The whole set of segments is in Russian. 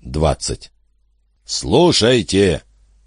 20. «Слушайте!»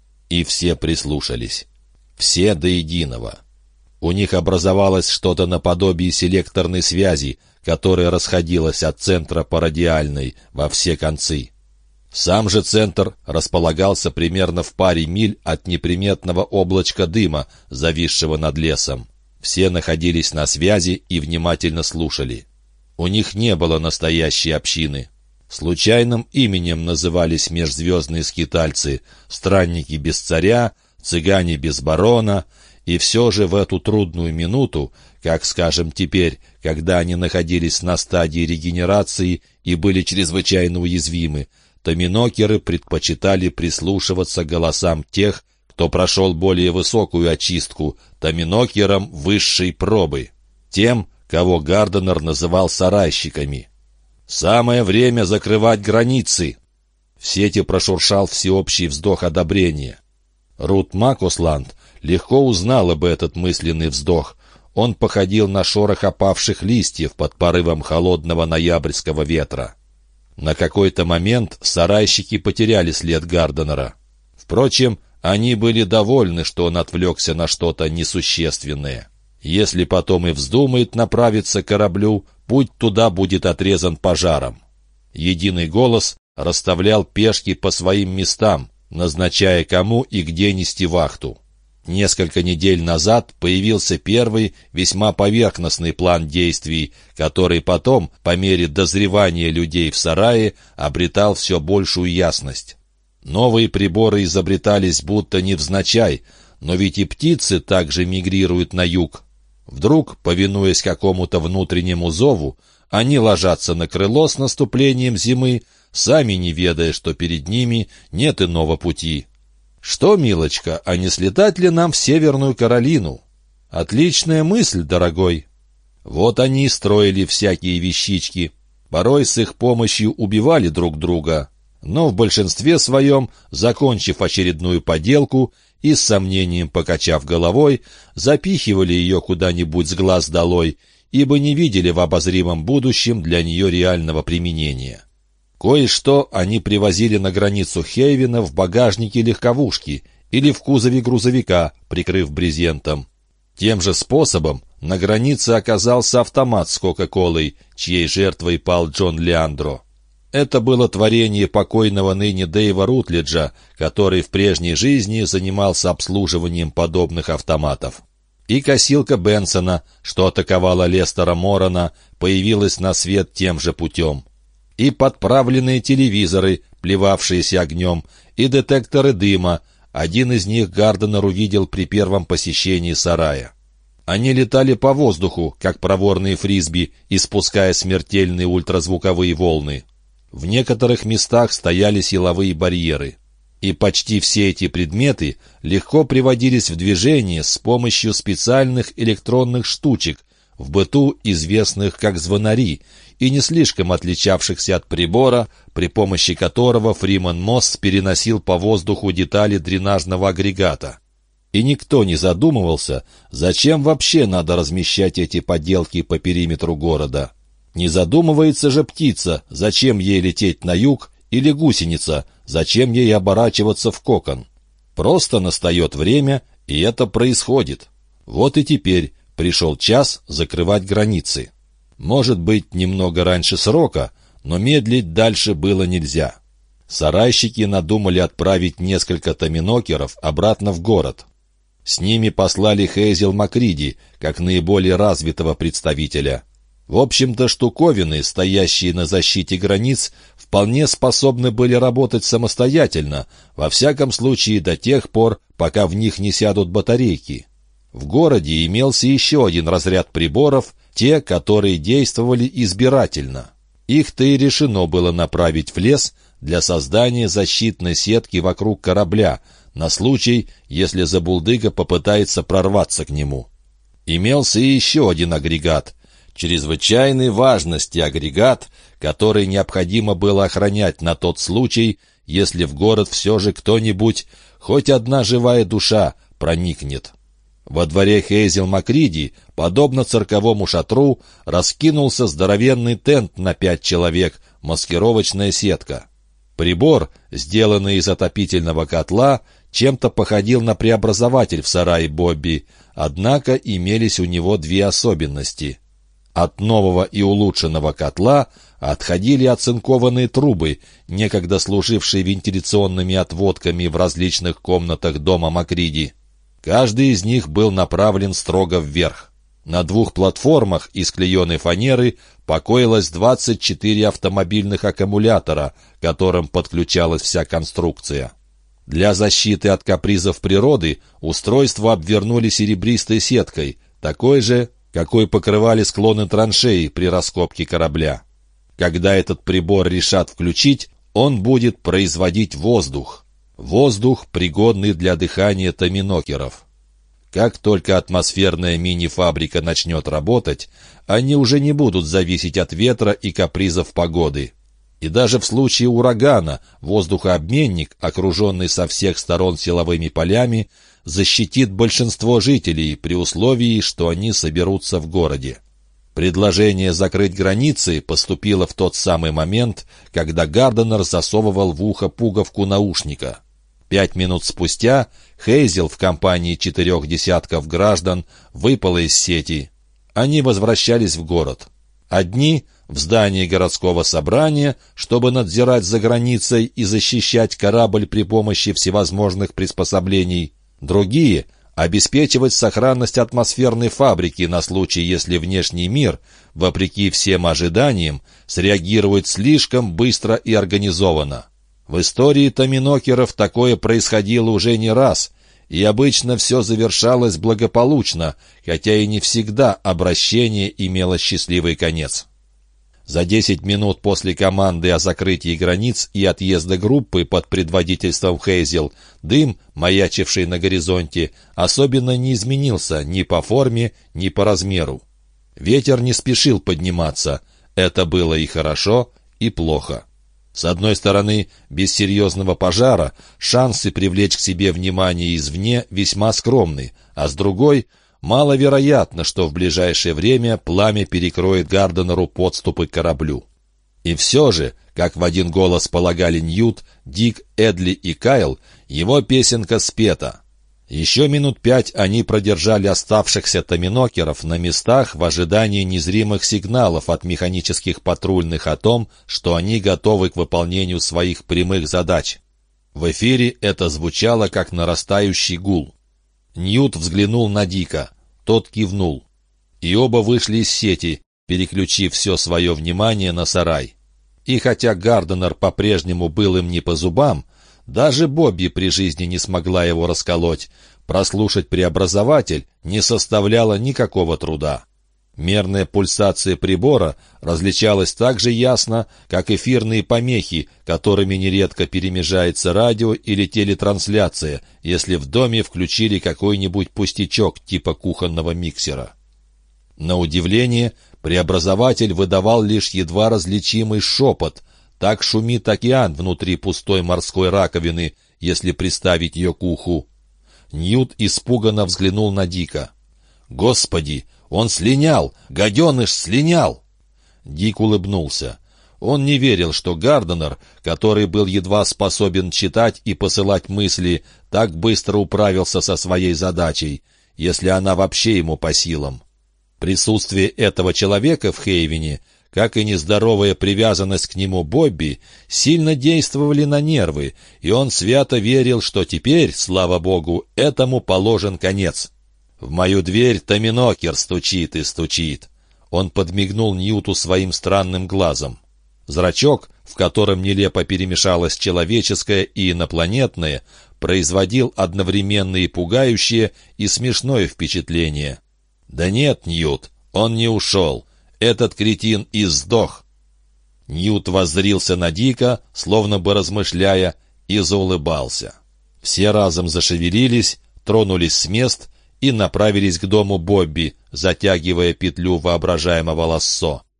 И все прислушались. Все до единого. У них образовалось что-то наподобие селекторной связи, которая расходилась от центра по радиальной во все концы. Сам же центр располагался примерно в паре миль от неприметного облачка дыма, зависшего над лесом. Все находились на связи и внимательно слушали. У них не было настоящей общины. Случайным именем назывались межзвездные скитальцы, странники без царя, цыгане без барона, и все же в эту трудную минуту, как, скажем, теперь, когда они находились на стадии регенерации и были чрезвычайно уязвимы, томинокеры предпочитали прислушиваться к голосам тех, кто прошел более высокую очистку, томинокерам высшей пробы, тем, кого Гарденер называл сарайщиками. «Самое время закрывать границы!» В сети прошуршал всеобщий вздох одобрения. Рут Макусланд легко узнала бы этот мысленный вздох. Он походил на шорох опавших листьев под порывом холодного ноябрьского ветра. На какой-то момент сарайщики потеряли след Гарденера. Впрочем, они были довольны, что он отвлекся на что-то несущественное. Если потом и вздумает направиться к кораблю, путь туда будет отрезан пожаром. Единый голос расставлял пешки по своим местам, назначая кому и где нести вахту. Несколько недель назад появился первый, весьма поверхностный план действий, который потом, по мере дозревания людей в сарае, обретал все большую ясность. Новые приборы изобретались будто невзначай, но ведь и птицы также мигрируют на юг. Вдруг, повинуясь какому-то внутреннему зову, они ложатся на крыло с наступлением зимы, сами не ведая, что перед ними нет иного пути. «Что, милочка, а не слетать ли нам в Северную Каролину?» «Отличная мысль, дорогой». Вот они и строили всякие вещички. Порой с их помощью убивали друг друга, но в большинстве своем, закончив очередную поделку и с сомнением покачав головой, запихивали ее куда-нибудь с глаз долой, ибо не видели в обозримом будущем для нее реального применения. Кое-что они привозили на границу Хейвена в багажнике легковушки или в кузове грузовика, прикрыв брезентом. Тем же способом на границе оказался автомат с Кока-Колой, чьей жертвой пал Джон Леандро. Это было творение покойного ныне Дэйва Рутледжа, который в прежней жизни занимался обслуживанием подобных автоматов. И косилка Бенсона, что атаковала Лестера Морона, появилась на свет тем же путем. И подправленные телевизоры, плевавшиеся огнем, и детекторы дыма. Один из них Гарденер увидел при первом посещении сарая. Они летали по воздуху, как проворные фрисби, испуская смертельные ультразвуковые волны. В некоторых местах стояли силовые барьеры. И почти все эти предметы легко приводились в движение с помощью специальных электронных штучек, в быту известных как звонари, и не слишком отличавшихся от прибора, при помощи которого Фриман Мосс переносил по воздуху детали дренажного агрегата. И никто не задумывался, зачем вообще надо размещать эти поделки по периметру города. Не задумывается же птица, зачем ей лететь на юг, или гусеница, зачем ей оборачиваться в кокон. Просто настает время, и это происходит. Вот и теперь пришел час закрывать границы. Может быть, немного раньше срока, но медлить дальше было нельзя. Сарайщики надумали отправить несколько томинокеров обратно в город. С ними послали Хейзел Макриди, как наиболее развитого представителя. В общем-то, штуковины, стоящие на защите границ, вполне способны были работать самостоятельно, во всяком случае до тех пор, пока в них не сядут батарейки. В городе имелся еще один разряд приборов, те, которые действовали избирательно. Их-то и решено было направить в лес для создания защитной сетки вокруг корабля, на случай, если забулдыга попытается прорваться к нему. Имелся и еще один агрегат, чрезвычайной важности агрегат, который необходимо было охранять на тот случай, если в город все же кто-нибудь, хоть одна живая душа, проникнет. Во дворе Хейзел Макриди, подобно цирковому шатру, раскинулся здоровенный тент на 5 человек, маскировочная сетка. Прибор, сделанный из отопительного котла, чем-то походил на преобразователь в сарае Бобби, однако имелись у него две особенности. От нового и улучшенного котла отходили оцинкованные трубы, некогда служившие вентиляционными отводками в различных комнатах дома Макриди. Каждый из них был направлен строго вверх. На двух платформах из клееной фанеры покоилось 24 автомобильных аккумулятора, к которым подключалась вся конструкция. Для защиты от капризов природы устройство обвернули серебристой сеткой, такой же, какой покрывали склоны траншеи при раскопке корабля. Когда этот прибор решат включить, он будет производить воздух. Воздух, пригодный для дыхания томинокеров. Как только атмосферная мини-фабрика начнет работать, они уже не будут зависеть от ветра и капризов погоды. И даже в случае урагана воздухообменник, окруженный со всех сторон силовыми полями, защитит большинство жителей при условии, что они соберутся в городе. Предложение закрыть границы поступило в тот самый момент, когда Гарденер засовывал в ухо пуговку наушника. 5 минут спустя Хейзел в компании 4 десятков граждан выпала из сети. Они возвращались в город. Одни в здании городского собрания, чтобы надзирать за границей и защищать корабль при помощи всевозможных приспособлений. Другие — обеспечивать сохранность атмосферной фабрики на случай, если внешний мир, вопреки всем ожиданиям, среагирует слишком быстро и организованно. В истории томинокеров такое происходило уже не раз, и обычно все завершалось благополучно, хотя и не всегда обращение имело счастливый конец. За 10 минут после команды о закрытии границ и отъезда группы под предводительством Хейзел дым, маячивший на горизонте, особенно не изменился ни по форме, ни по размеру. Ветер не спешил подниматься. Это было и хорошо, и плохо. С одной стороны, без серьезного пожара шансы привлечь к себе внимание извне весьма скромны, а с другой — маловероятно, что в ближайшее время пламя перекроет Гарденеру подступы к кораблю. И все же, как в один голос полагали Ньют, Дик, Эдли и Кайл, его песенка спета. Еще минут 5 они продержали оставшихся томинокеров на местах в ожидании незримых сигналов от механических патрульных о том, что они готовы к выполнению своих прямых задач. В эфире это звучало как нарастающий гул. Ньют взглянул на Дика. Тот кивнул. И оба вышли из сети, переключив все свое внимание на сарай. И хотя Гарденер по-прежнему был им не по зубам, даже Бобби при жизни не смогла его расколоть. Прослушать преобразователь не составляло никакого труда. Мерная пульсация прибора различалась так же ясно, как эфирные помехи, которыми нередко перемежается радио или телетрансляция, если в доме включили какой-нибудь пустячок типа кухонного миксера. На удивление, преобразователь выдавал лишь едва различимый шепот. Так шумит океан внутри пустой морской раковины, если приставить ее к уху. Ньют испуганно взглянул на Дика. «Господи! Он слинял! Гаденыш слинял!» Дик улыбнулся. Он не верил, что Гарденер, который был едва способен читать и посылать мысли, так быстро управился со своей задачей, если она вообще ему по силам. Присутствие этого человека в Хейвене, как и нездоровая привязанность к нему Бобби, сильно действовали на нервы, и он свято верил, что теперь, слава богу, этому положен конец. «В мою дверь томинокер стучит и стучит». Он подмигнул Ньюту своим странным глазом. Зрачок, в котором нелепо перемешалось человеческое и инопланетное, производил одновременно и пугающее, и смешное впечатление. «Да нет, Ньют, он не ушел. Этот кретин и сдох». Ньют воззрился на Дика, словно бы размышляя, и заулыбался. Все разом зашевелились, тронулись с мест и направились к дому Бобби, затягивая петлю воображаемого лассо.